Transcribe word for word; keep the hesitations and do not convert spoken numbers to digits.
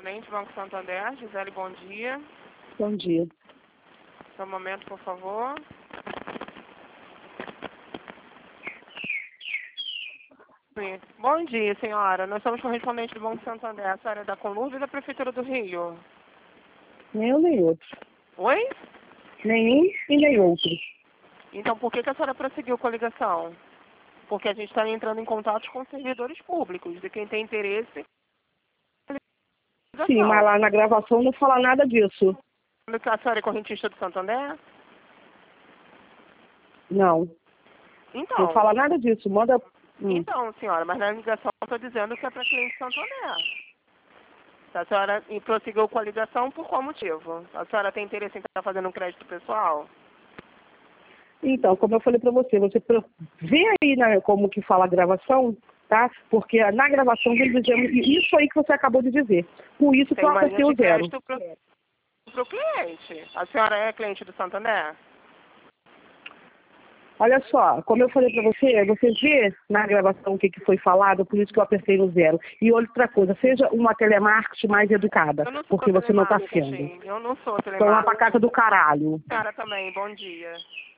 Correspondente, Banco Santander, Gisele, bom dia. Bom dia. Só um momento, por favor. Sim. Bom dia, senhora. Nós somos correspondentes do Banco Santander, essa área da Conlurb e da Prefeitura do Rio. Nem um nem outro. Oi? Nenhum e nem outro. Então, por que, que a senhora prosseguiu com a ligação? Porque a gente está entrando em contato com servidores públicos, de quem tem interesse. Sim, mas lá na gravação não fala nada disso. A senhora é correntista do Santander? Não. Então. Não fala nada disso. Manda. Hum. Então, senhora, mas na ligação eu estou dizendo que é para cliente Santander. A senhora prosseguiu com a ligação por qual motivo? A senhora tem interesse em estar fazendo um crédito pessoal? Então, como eu falei para você, você pro- vê aí né, como que fala a gravação, tá? Porque na gravação vem dizendo isso aí que você acabou de dizer. Com isso que Tem eu uma linha apertei o de zero. crédito para o cliente. A senhora é cliente do Santander? Olha só, como eu falei para você, você vê na gravação o que, que foi falado, por isso que eu apertei no zero. E outra coisa, seja uma telemarketing mais educada, Eu não sou porque você não está telemarketing. sendo. Eu não sou Foi lá pra telemarketing. casa do caralho. A senhora também, bom dia.